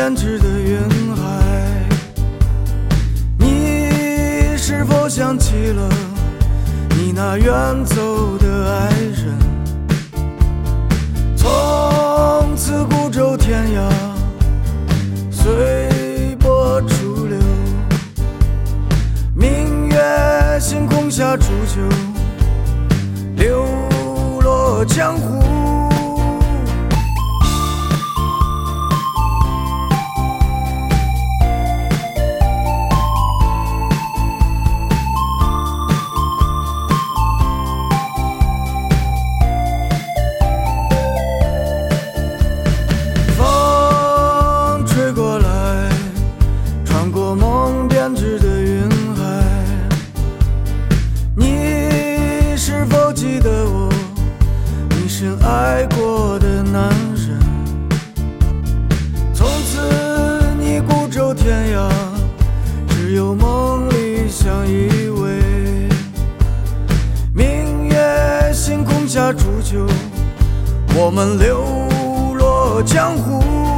编织的云海，你是否想起了你那远走的爱人？从此孤舟天涯，随波逐流，明月星空下煮酒，流落江湖。编织的云海，你是否记得我？你深爱过的男人。从此你孤舟天涯，只有梦里相依偎。明月星空下煮酒，我们流落江湖。